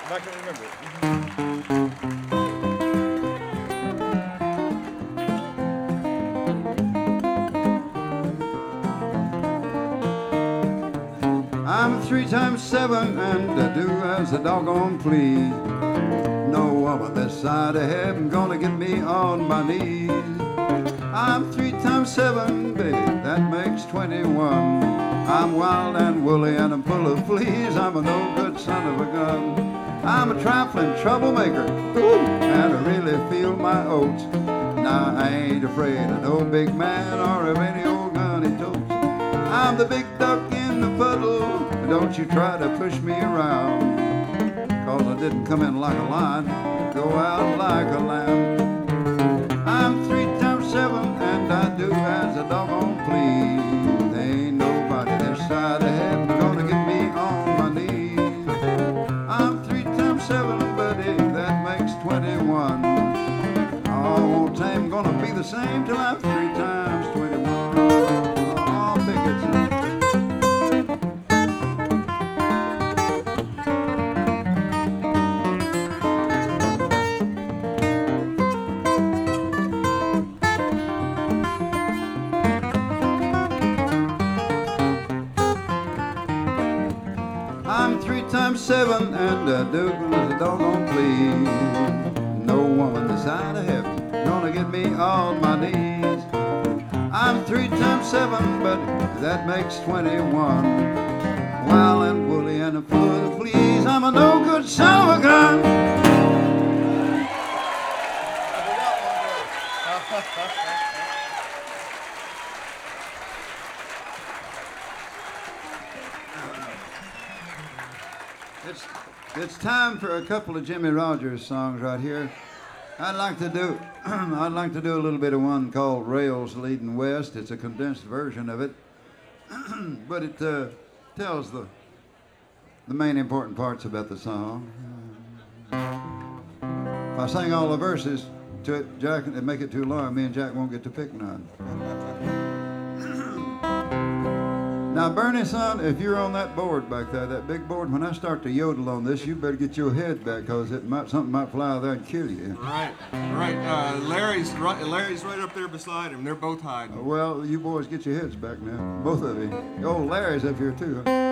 If I can remember it. I'm 3 times 7 and I do as a doggone please. No woman this side of heaven gonna get me on my knees. I'm 3 times 7, baby, that makes 21. I'm wild and woolly and I'm full of fleas. I'm a no good son of a gun. I'm a trifling troublemaker, and I really feel my oats. Now I ain't afraid of no big man or of any old gun he totes. I'm the big duck in the puddle, don't you try to push me around, 'cause I didn't come in like a lion, go out like a lamb. I'm 3 times 7 and I do as a doggone please. There ain't nobody this side of heaven gonna get me on my knees. I'm 3 times 7, buddy, that makes 21. Oh, won't time gonna be the same till I'm 3 times 21. Oh, bigots. I'm 3 times 7 and I do as a doggone please. No woman this side of heaven gonna get me on my knees. I'm 3 times 7, but that makes 21. Wild and woolly and a full of fleas. I'm a no good son of a gun. It's time for a couple of Jimmy Rogers songs right here. I'd like to do a little bit of one called Rails Leading West. It's a condensed version of it, but it tells the main important parts about the song. If I sing all the verses to it, Jack, it'd make it too long. Me and Jack won't get to pick none. Now, Bernie, son, if you're on that board back there, that big board, when I start to yodel on this, you better get your head back, because something might fly out there and kill you. Right. Larry's right up there beside him. They're both hiding. Well, you boys get your heads back now, both of you. Oh, Larry's up here too. Huh?